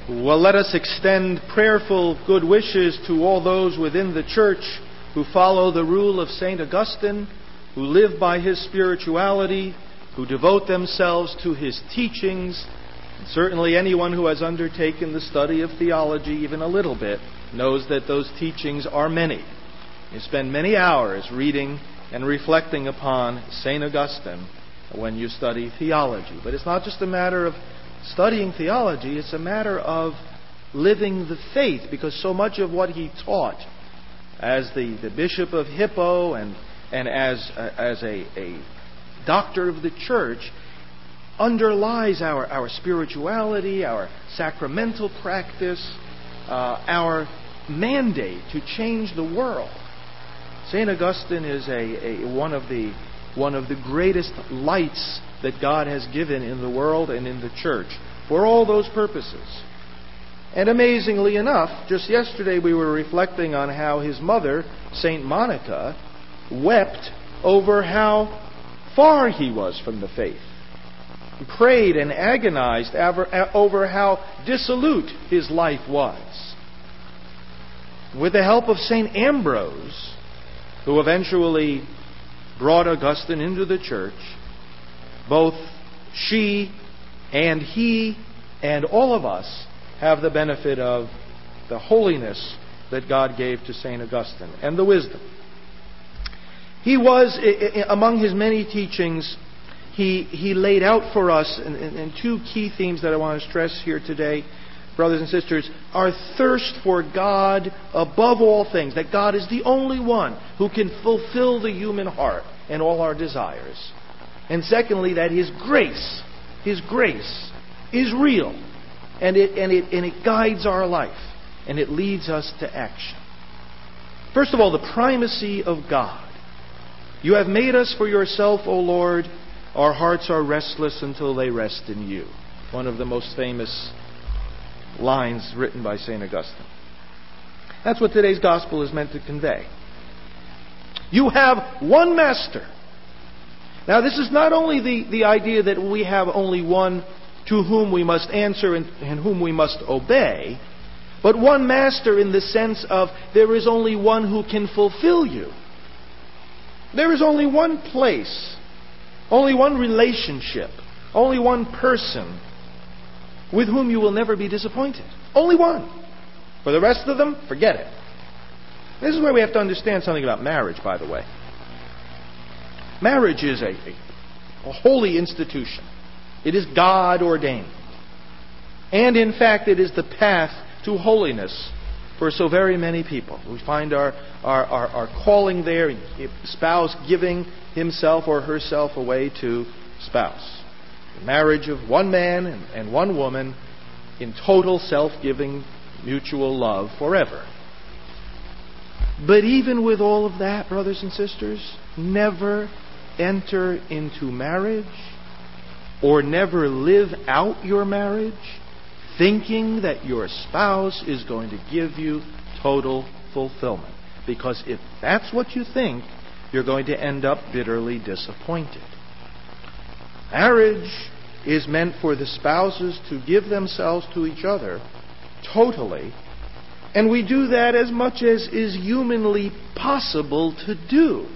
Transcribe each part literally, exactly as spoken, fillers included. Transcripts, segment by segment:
Well, let us extend prayerful good wishes to all those within the church who follow the rule of Saint Augustine, who live by his spirituality, who devote themselves to his teachings. And certainly anyone who has undertaken the study of theology even a little bit knows that those teachings are many. You spend many hours reading and reflecting upon Saint Augustine when you study theology. But it's not just a matter of studying theology, it's a matter of living the faith, because so much of what he taught as the, the Bishop of Hippo and, and as, uh, as a, a doctor of the church underlies our, our spirituality, our sacramental practice, uh, our mandate to change the world. Saint Augustine is a, a one of the one of the greatest lights that God has given in the world and in the church for all those purposes. And amazingly enough, just yesterday we were reflecting on how his mother, Saint Monica, wept over how far he was from the faith. Prayed and agonized over how dissolute his life was. With the help of Saint Ambrose, who eventually brought Augustine into the church, both she and he and all of us have the benefit of the holiness that God gave to Saint Augustine and the wisdom. He was, among his many teachings, he, he laid out for us, and, and two key themes that I want to stress here today, brothers and sisters, our thirst for God above all things, that God is the only one who can fulfill the human heart and all our desires. And secondly, that His grace, His grace is real, and it, and it, and it guides our life, and it leads us to action. First of all, the primacy of God. You have made us for yourself, O Lord. Our hearts are restless until they rest in you. One of the most famous lines written by Saint Augustine. That's what today's gospel is meant to convey. You have one master. Now, this is not only the, the idea that we have only one to whom we must answer and, and whom we must obey, but one master in the sense of there is only one who can fulfill you. There is only one place, only one relationship, only one person with whom you will never be disappointed. Only one. For the rest of them, forget it. This is where we have to understand something about marriage, by the way. Marriage is a, a, a holy institution. It is God ordained. And in fact, it is the path to holiness for so very many people. We find our, our, our, our calling there, spouse giving himself or herself away to spouse. The marriage of one man and, and one woman in total self-giving mutual love forever. But even with all of that, brothers and sisters, never enter into marriage or never live out your marriage thinking that your spouse is going to give you total fulfillment. Because if that's what you think, you're going to end up bitterly disappointed. Marriage is meant for the spouses to give themselves to each other totally, and we do that as much as is humanly possible to do.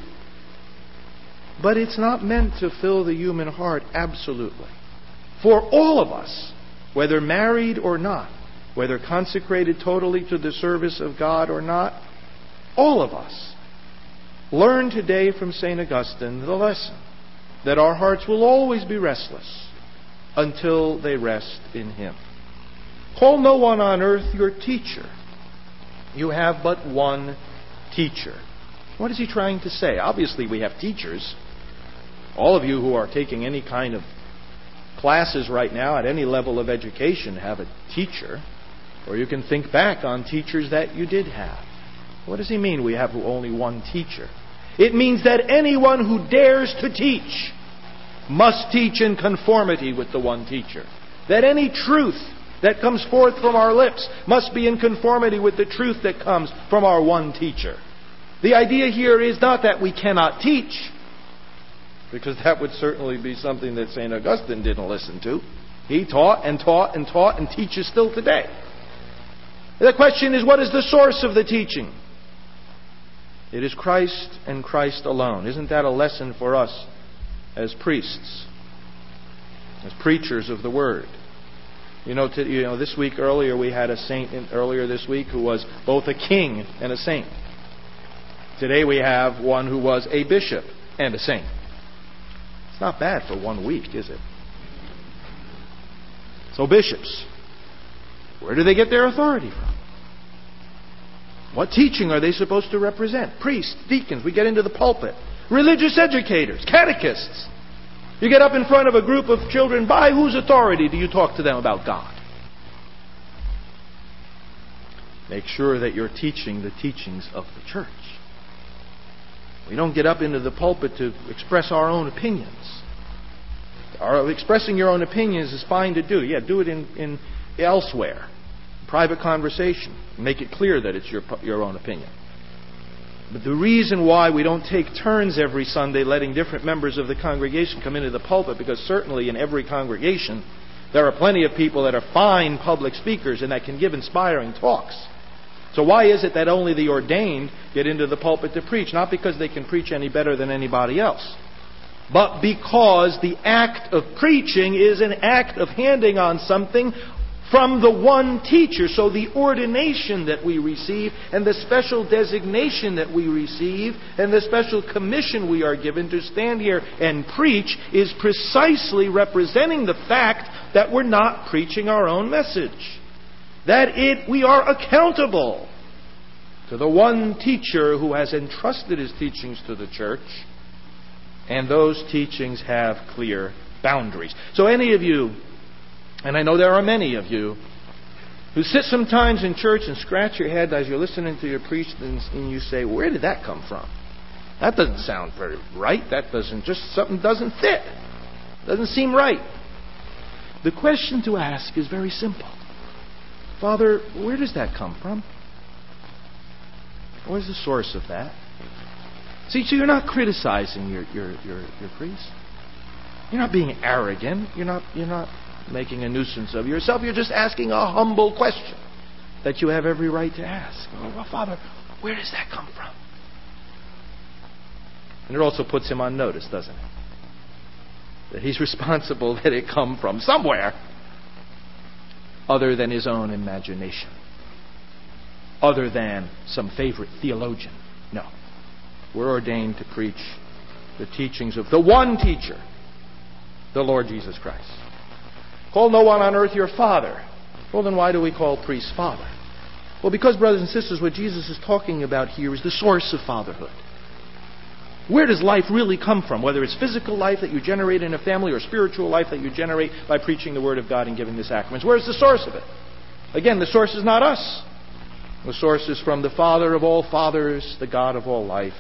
But it's not meant to fill the human heart absolutely. For all of us, whether married or not, whether consecrated totally to the service of God or not, all of us learn today from Saint Augustine the lesson that our hearts will always be restless until they rest in Him. Call no one on earth your teacher. You have but one teacher. What is he trying to say? Obviously we have teachers. All of you who are taking any kind of classes right now at any level of education have a teacher. Or you can think back on teachers that you did have. What does he mean we have only one teacher? It means that anyone who dares to teach must teach in conformity with the one teacher. That any truth that comes forth from our lips must be in conformity with the truth that comes from our one teacher. The idea here is not that we cannot teach, because that would certainly be something that Saint Augustine didn't listen to. He taught and taught and taught and teaches still today. The question is, what is the source of the teaching? It is Christ and Christ alone. Isn't that a lesson for us as priests, as preachers of the Word? You know, to, you know, this week earlier we had a saint in, earlier this week who was both a king and a saint. Today we have one who was a bishop and a saint. It's not bad for one week, is it? So bishops, where do they get their authority from? What teaching are they supposed to represent? Priests, deacons, we get into the pulpit. Religious educators, catechists. You get up in front of a group of children, by whose authority do you talk to them about God? Make sure that you're teaching the teachings of the church. We don't get up into the pulpit to express our own opinions. Our, expressing your own opinions is fine to do. Yeah, do it in, in elsewhere. Private conversation. Make it clear that it's your, your own opinion. But the reason why we don't take turns every Sunday letting different members of the congregation come into the pulpit, because certainly in every congregation there are plenty of people that are fine public speakers and that can give inspiring talks. So why is it that only the ordained get into the pulpit to preach? Not because they can preach any better than anybody else, but because the act of preaching is an act of handing on something from the one teacher. So the ordination that we receive and the special designation that we receive and the special commission we are given to stand here and preach is precisely representing the fact that we're not preaching our own message. That it we are accountable to the one teacher who has entrusted his teachings to the church, and those teachings have clear boundaries. So any of you, and I know there are many of you, who sit sometimes in church and scratch your head as you're listening to your priest and you say, where did that come from? That doesn't sound very right. That doesn't, just something doesn't fit. Doesn't seem right. The question to ask is very simple. Father, where does that come from? Where's the source of that? See, so you're not criticizing your, your, your, your priest. You're not being arrogant. You're not, you're not making a nuisance of yourself. You're just asking a humble question that you have every right to ask. Oh, well, Father, where does that come from? And it also puts him on notice, doesn't it? That he's responsible that it come from somewhere other than his own imagination, other than some favorite theologian. No. We're ordained to preach the teachings of the one teacher, the Lord Jesus Christ. Call no one on earth your father. Well, then why do we call priests father? Well, because, brothers and sisters, what Jesus is talking about here is the source of fatherhood. Where does life really come from? Whether it's physical life that you generate in a family or spiritual life that you generate by preaching the Word of God and giving the sacraments. Where's the source of it? Again, the source is not us. The source is from the Father of all fathers, the God of all life.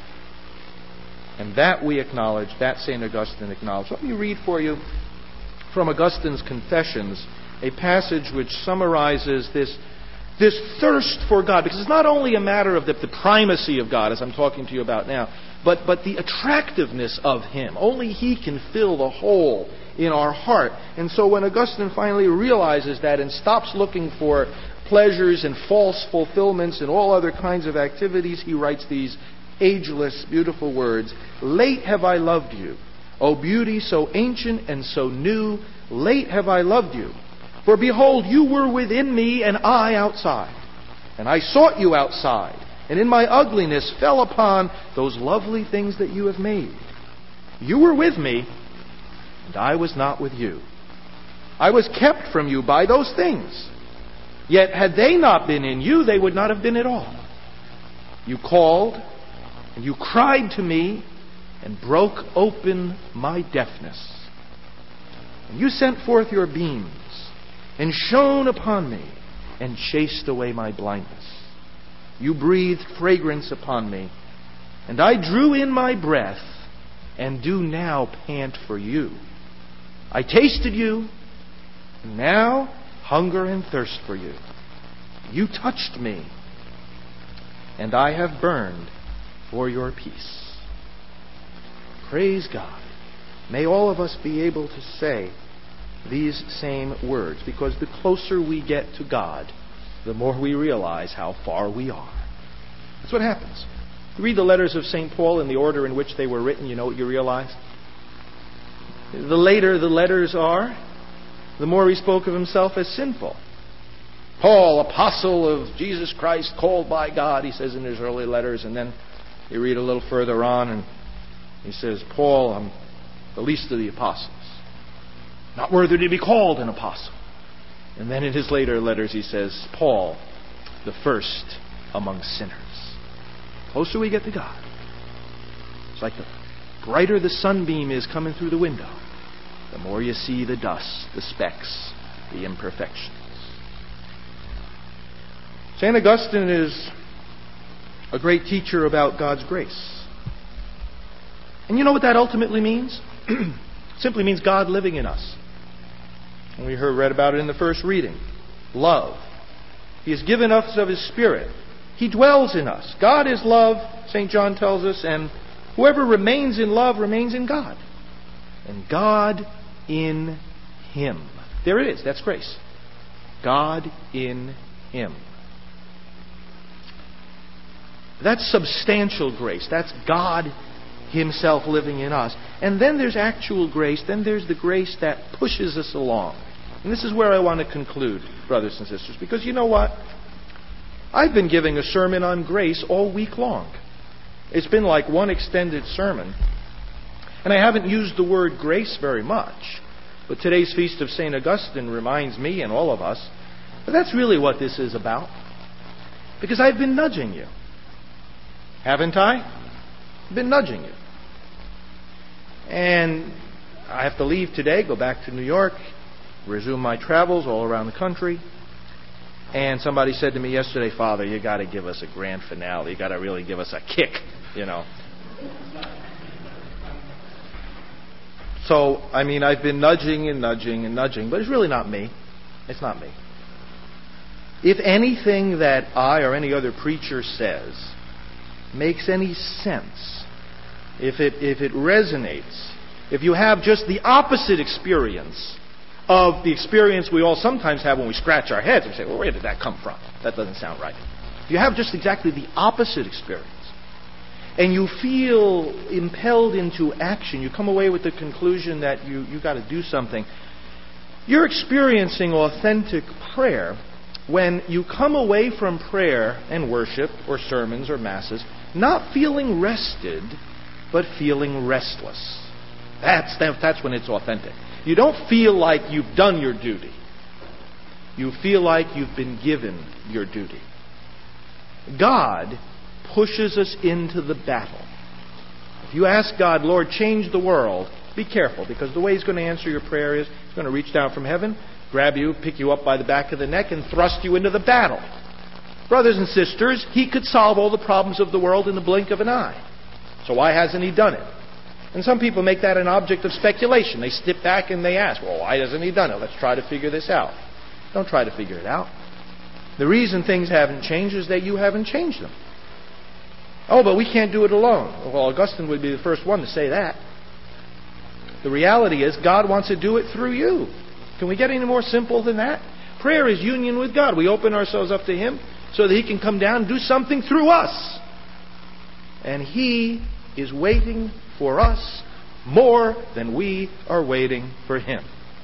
And that we acknowledge, that Saint Augustine acknowledged. Let me read for you from Augustine's Confessions a passage which summarizes this, this thirst for God. Because it's not only a matter of the, the primacy of God, as I'm talking to you about now, but, but the attractiveness of Him. Only He can fill the hole in our heart. And so when Augustine finally realizes that and stops looking for pleasures and false fulfillments and all other kinds of activities, he writes these ageless, beautiful words. Late have I loved you, O beauty so ancient and so new. Late have I loved you. For behold, you were within me and I outside. And I sought you outside, and in my ugliness fell upon those lovely things that you have made. You were with me, and I was not with you. I was kept from you by those things. Yet had they not been in you, they would not have been at all. You called, and you cried to me, and broke open my deafness. And you sent forth your beams, and shone upon me, and chased away my blindness. You breathed fragrance upon me, and I drew in my breath, and do now pant for you. I tasted you, and now hunger and thirst for you. You touched me, and I have burned for your peace. Praise God. May all of us be able to say these same words, because the closer we get to God, the more we realize how far we are. That's what happens. You read the letters of Saint Paul in the order in which they were written, you know what you realize? The later the letters are, the more he spoke of himself as sinful. Paul, apostle of Jesus Christ, called by God, he says in his early letters. And then you read a little further on and he says, Paul, I'm the least of the apostles, not worthy to be called an apostle. And then in his later letters he says, Paul, the first among sinners. The closer we get to God, it's like the brighter the sunbeam is coming through the window, the more you see the dust, the specks, the imperfections. Saint Augustine is a great teacher about God's grace. And you know what that ultimately means? It simply means God living in us. And we heard read about it in the first reading. Love. He has given us of His Spirit. He dwells in us. God is love, Saint John tells us, and whoever remains in love remains in God. And God in Him. There it is. That's grace. God in Him. That's substantial grace. That's God Himself living in us. And then there's actual grace. Then there's the grace that pushes us along. And this is where I want to conclude, brothers and sisters, because you know what? I've been giving a sermon on grace all week long. It's been like one extended sermon. And I haven't used the word grace very much. But today's Feast of Saint Augustine reminds me and all of us that that's really what this is about. Because I've been nudging you. Haven't I? I've been nudging you. And I have to leave today, go back to New York, resume my travels all around the country. And somebody said to me yesterday, Father, you got to give us a grand finale. You got to really give us a kick, you know. So, I mean, I've been nudging and nudging and nudging, but it's really not me. It's not me. If anything that I or any other preacher says makes any sense, if it if it resonates, if you have just the opposite experience of the experience we all sometimes have when we scratch our heads and say, well, where did that come from? That doesn't sound right. If you have just exactly the opposite experience, and you feel impelled into action, you come away with the conclusion that you, you got to do something, you're experiencing authentic prayer when you come away from prayer and worship or sermons or masses not feeling rested, but feeling restless. That's, that's when it's authentic. You don't feel like you've done your duty. You feel like you've been given your duty. God pushes us into the battle. If you ask God, Lord, change the world, be careful, because the way He's going to answer your prayer is He's going to reach down from heaven, grab you, pick you up by the back of the neck, and thrust you into the battle. Brothers and sisters, He could solve all the problems of the world in the blink of an eye. So why hasn't He done it? And some people make that an object of speculation. They step back and they ask, well, why hasn't He done it? Let's try to figure this out. Don't try to figure it out. The reason things haven't changed is that you haven't changed them. Oh, but we can't do it alone. Well, Augustine would be the first one to say that. The reality is God wants to do it through you. Can we get any more simple than that? Prayer is union with God. We open ourselves up to Him so that He can come down and do something through us. And He is waiting for us more than we are waiting for Him.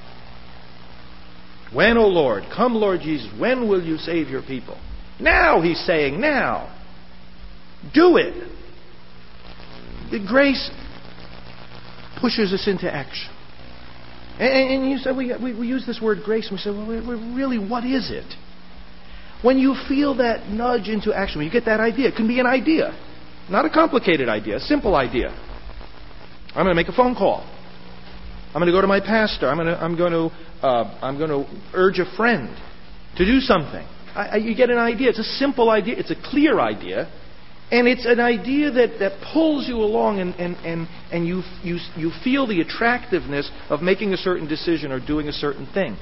When, O Lord, come Lord Jesus, when will you save your people? Now, He's saying, now. Do it. The grace pushes us into action. And, and you said, we, we, we use this word grace, and we say, well, really, what is it? When you feel that nudge into action, when you get that idea, it can be an idea. Not a complicated idea, a simple idea. I'm going to make a phone call. I'm going to go to my pastor. I'm going to, I'm going to, uh, I'm going to urge a friend to do something. I, I, you get an idea. It's a simple idea. It's a clear idea. And it's an idea that, that pulls you along, and, and, and, and you, you, you feel the attractiveness of making a certain decision or doing a certain thing.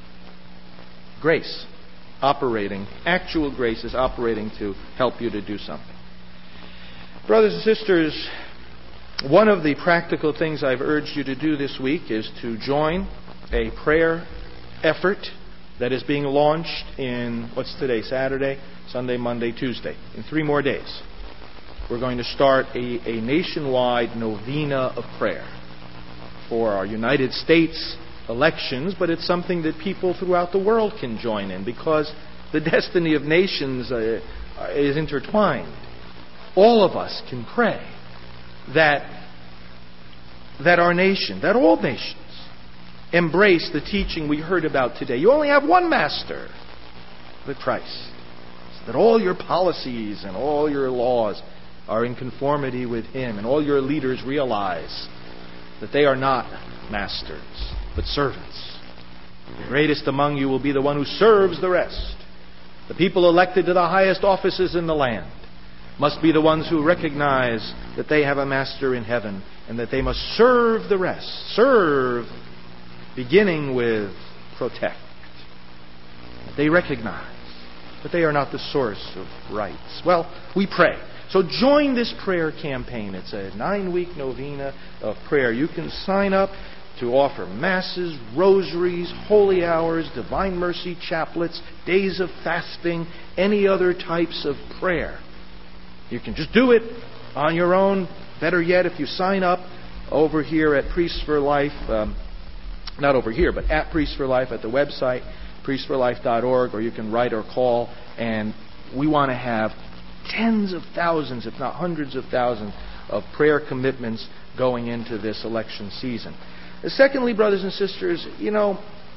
Grace operating, actual grace is operating to help you to do something. Brothers and sisters, one of the practical things I've urged you to do this week is to join a prayer effort that is being launched in, what's today, Saturday, Sunday, Monday, Tuesday, in three more days. We're going to start a, a nationwide novena of prayer for our United States elections, but it's something that people throughout the world can join in because the destiny of nations uh, is intertwined. All of us can pray that, that our nation, that all nations, embrace the teaching we heard about today. You only have one master, the Christ. So that all your policies and all your laws are in conformity with Him, and all your leaders realize that they are not masters, but servants. The greatest among you will be the one who serves the rest. The people elected to the highest offices in the land must be the ones who recognize that they have a master in heaven and that they must serve the rest. Serve, beginning with protect. They recognize that they are not the source of rights. Well, we pray. So join this prayer campaign. It's a nine-week novena of prayer. You can sign up to offer masses, rosaries, holy hours, divine mercy chaplets, days of fasting, any other types of prayer. You can just do it on your own. Better yet, if you sign up over here at Priests for Life, um, not over here, but at Priests for Life at the website, priests for life dot org, or you can write or call, and we want to have tens of thousands, if not hundreds of thousands, of prayer commitments going into this election season. Secondly, brothers and sisters, you know,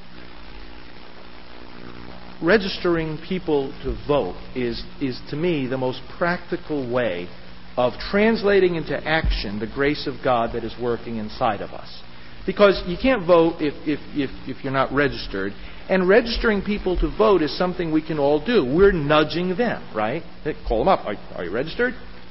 registering people to vote is, is to me, the most practical way of translating into action the grace of God that is working inside of us. Because you can't vote if, if, if, if you're not registered. And registering people to vote is something we can all do. We're nudging them, right? Call them up. Are, are you registered?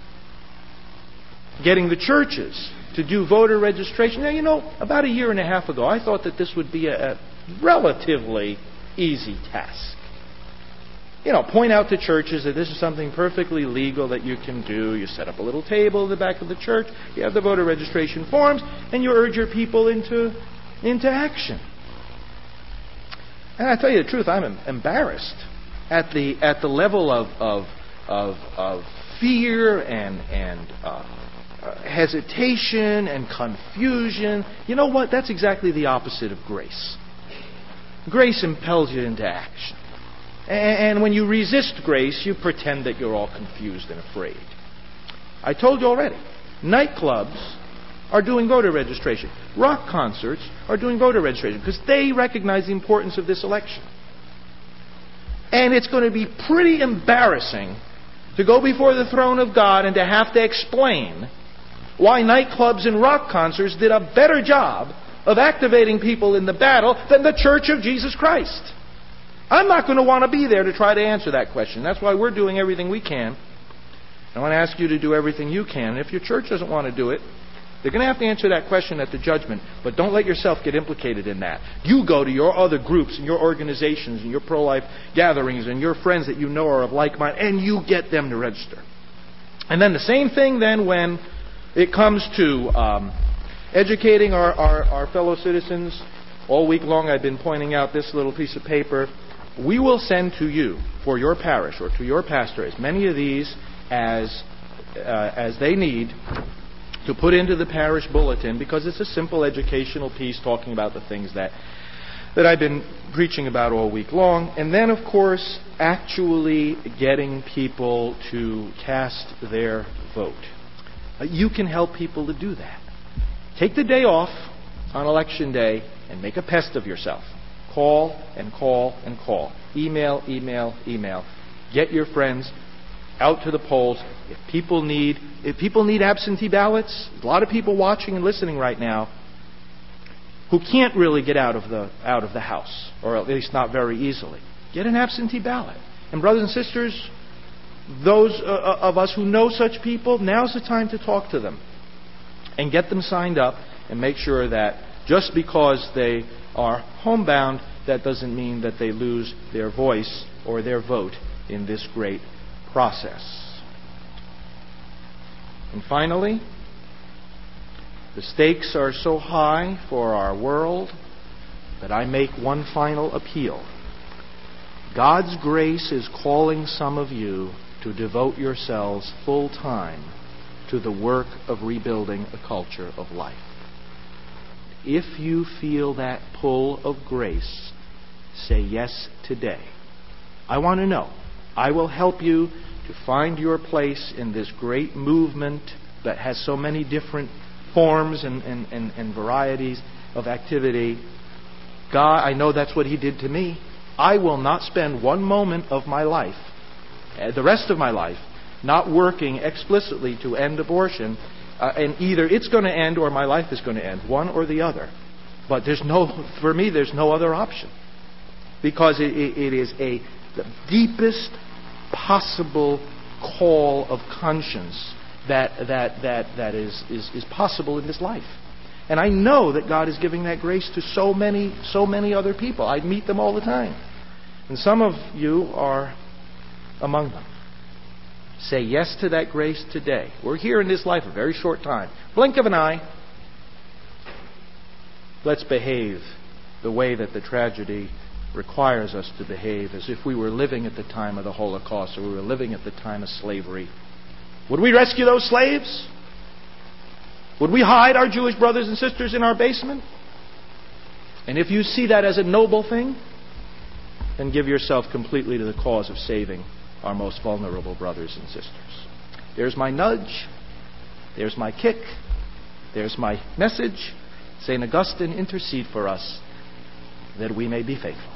Getting the churches to do voter registration. Now, you know, about a year and a half ago, I thought that this would be a, a relatively easy task. You know, point out to churches that this is something perfectly legal that you can do. You set up a little table in the back of the church. You have the voter registration forms, and you urge your people into, into action. And I tell you the truth, I'm embarrassed at the at the level of of of, of fear and and uh, uh, hesitation and confusion. You know what? That's exactly the opposite of grace. Grace impels you into action. And when you resist grace, you pretend that you're all confused and afraid. I told you already, nightclubs are doing voter registration. Rock concerts are doing voter registration because they recognize the importance of this election. And it's going to be pretty embarrassing to go before the throne of God and to have to explain why nightclubs and rock concerts did a better job of activating people in the battle than the Church of Jesus Christ. I'm not going to want to be there to try to answer that question. That's why we're doing everything we can. I want to ask you to do everything you can. And if your church doesn't want to do it, they're going to have to answer that question at the judgment. But don't let yourself get implicated in that. You go to your other groups and your organizations and your pro-life gatherings and your friends that you know are of like mind, and you get them to register. And then the same thing then when it comes to um, educating our, our, our fellow citizens. All week long I've been pointing out this little piece of paper. We will send to you, for your parish or to your pastor, as many of these as uh, as they need to put into the parish bulletin, because it's a simple educational piece talking about the things that that I've been preaching about all week long. And then, of course, actually getting people to cast their vote. Uh, you can help people to do that. Take the day off on election day and make a pest of yourself. Call and call and call. Email, email, email. Get your friends out to the polls. If people need, if people need absentee ballots, a lot of people watching and listening right now who can't really get out of the out of the house, or at least not very easily. Get an absentee ballot. And brothers and sisters, those uh, of us who know such people, now's the time to talk to them and get them signed up and make sure that just because they are homebound, that doesn't mean that they lose their voice or their vote in this great process. And finally, the stakes are so high for our world that I make one final appeal. God's grace is calling some of you to devote yourselves full time to the work of rebuilding a culture of life. If you feel that pull of grace, say yes today. I want to know. I will help you to find your place in this great movement that has so many different forms and, and, and, and varieties of activity. God, I know that's what He did to me. I will not spend one moment of my life, the rest of my life, not working explicitly to end abortion. Uh, and either it's going to end or my life is going to end, one or the other. But there's no, for me, there's no other option, because it, it, it is a the deepest possible call of conscience that that that that is, is is possible in this life. And I know that God is giving that grace to so many so many other people. I meet them all the time, and some of you are among them. Say yes to that grace today. We're here in this life a very short time. Blink of an eye. Let's behave the way that the tragedy requires us to behave, as if we were living at the time of the Holocaust or we were living at the time of slavery. Would we rescue those slaves? Would we hide our Jewish brothers and sisters in our basement? And if you see that as a noble thing, then give yourself completely to the cause of saving our most vulnerable brothers and sisters. There's my nudge. There's my kick. There's my message. Saint Augustine, intercede for us that we may be faithful.